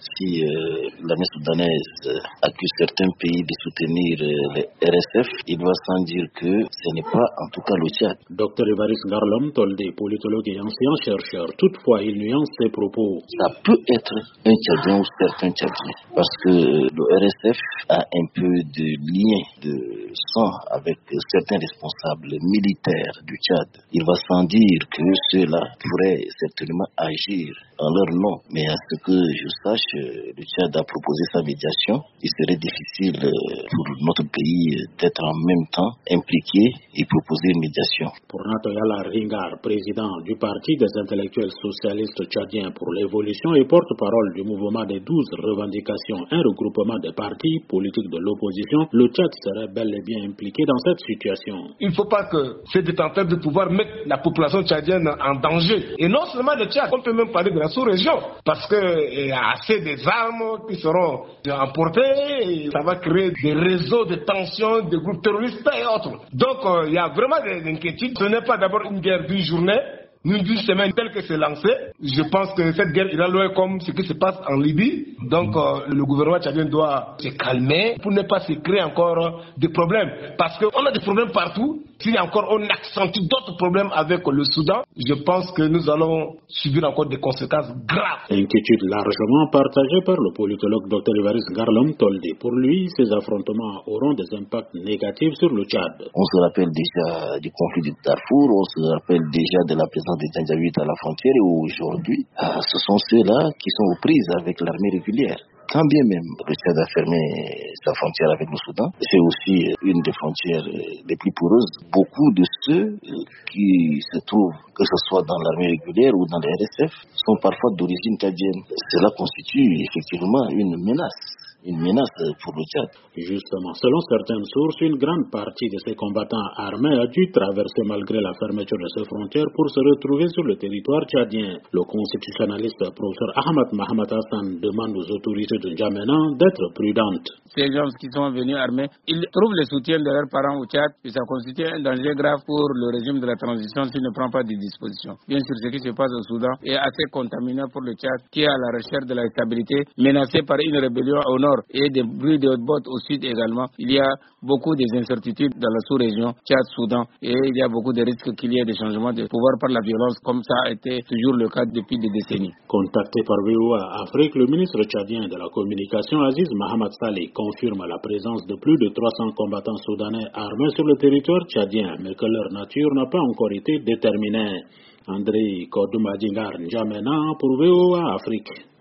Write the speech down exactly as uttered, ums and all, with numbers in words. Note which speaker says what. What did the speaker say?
Speaker 1: si euh, l'armée soudanaise accuse certains pays de soutenir euh, les R S F, il va sans dire que ce n'est pas en tout cas le Tchad.
Speaker 2: Docteur Évariste Garlom Toldé, politologue et ancien chercheur, toutefois il nuance ses propos.
Speaker 1: Ça peut être un Tchadien ou certains Tchadiens, parce que le R S F a un peu de lien de sang avec certains responsables militaires du Tchad. Il va sans dire que ceux-là pourraient certainement agir en leur nom, mais à ce que je sache, le Tchad a proposé sa médiation. Il serait difficile pour notre pays d'être en même temps impliqué et proposer une médiation.
Speaker 2: Pour Natoyala Ringar, président du Parti des intellectuels socialistes tchadiens pour l'évolution et porte-parole du mouvement des douze revendications, un regroupement des partis politiques de l'opposition, le Tchad serait bel et bien impliqué dans cette situation.
Speaker 3: Il ne faut pas que ces détenteurs de pouvoir mettent la population tchadienne en danger. Et non seulement le Tchad, on peut même parler de la sous-région, parce qu'il y a assez des armes qui seront emportées, et ça va créer des réseaux de tensions, des groupes terroristes et autres. Donc il euh, y a vraiment des inquiétudes. Ce n'est pas d'abord une guerre d'une journée, ni d'une semaine telle que c'est lancé. Je pense que cette guerre ira loin comme ce qui se passe en Libye. Donc euh, le gouvernement tchadien doit se calmer pour ne pas se créer encore euh, des problèmes. Parce qu'on a des problèmes partout. Si encore on accentue d'autres problèmes avec le Soudan, je pense que nous allons subir encore des conséquences graves.
Speaker 2: Inquiétude largement partagée par le politologue docteur Évariste Garlom Toldé. Pour lui, ces affrontements auront des impacts négatifs sur le Tchad.
Speaker 1: On se rappelle déjà du conflit du Darfour, on se rappelle déjà de la présence des Janjaweed à la frontière, et aujourd'hui, ah, ce sont ceux-là qui sont aux prises avec l'armée régulière. Quand bien même le Tchad a fermé sa frontière avec le Soudan, c'est aussi une des frontières les plus poreuses. Beaucoup de ceux qui se trouvent, que ce soit dans l'armée régulière ou dans les R S F, sont parfois d'origine tchadienne. Cela constitue effectivement une menace. Une menace pour le Tchad.
Speaker 2: Justement, selon certaines sources, une grande partie de ces combattants armés a dû traverser malgré la fermeture de ces frontières pour se retrouver sur le territoire tchadien. Le constitutionnaliste professeur Ahmad Mahamat Hassan demande aux autorités de N'Djamena d'être prudentes.
Speaker 4: Ces gens qui sont venus armés, ils trouvent le soutien de leurs parents au Tchad, et ça constitue un danger grave pour le régime de la transition s'il ne prend pas des dispositions. Bien sûr, ce qui se passe au Soudan est assez contaminant pour le Tchad, qui est à la recherche de la stabilité, menacé par une rébellion au nord et des bruits de haute botte au sud également. Il y a beaucoup d'incertitudes dans la sous-région Tchad-Soudan et il y a beaucoup de risques qu'il y ait des changements de pouvoir par la violence comme ça a été toujours le cas depuis des décennies.
Speaker 2: Contacté par V O A Afrique, le ministre tchadien de la communication Aziz Mahamat Saleh confirme la présence de plus de trois cents combattants soudanais armés sur le territoire tchadien, mais que leur nature n'a pas encore été déterminée. André Kodouma Djingar N'Djamena pour V O A Afrique.